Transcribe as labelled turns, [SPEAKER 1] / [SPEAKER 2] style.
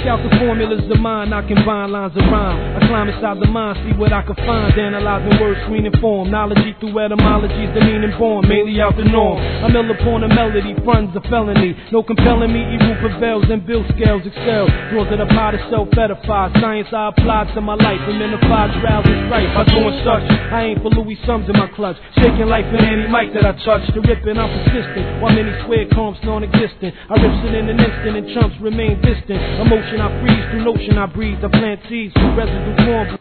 [SPEAKER 1] out the formulas of mine, I combine lines of rhyme. I climb inside the mind, see what I can find. Analyzing words, screening form. Knowledge through etymologies, the meaning born, mainly out the norm. I'm ill upon a melody, funds a felony. No compelling me, evil prevails and bill scales excel. Draws of the pot is self-edified. Science I applied to my life, amenified trials and strife. By doing such, I ain't for Louis Sums in my clutch. Shaking life in any mic that I touch. The ripping, I'm persistent, while many swear comps non-existent. I rips it in an instant and chumps remain distant. Emotion I freeze, through notion I breathe. I plant seeds, through residue form.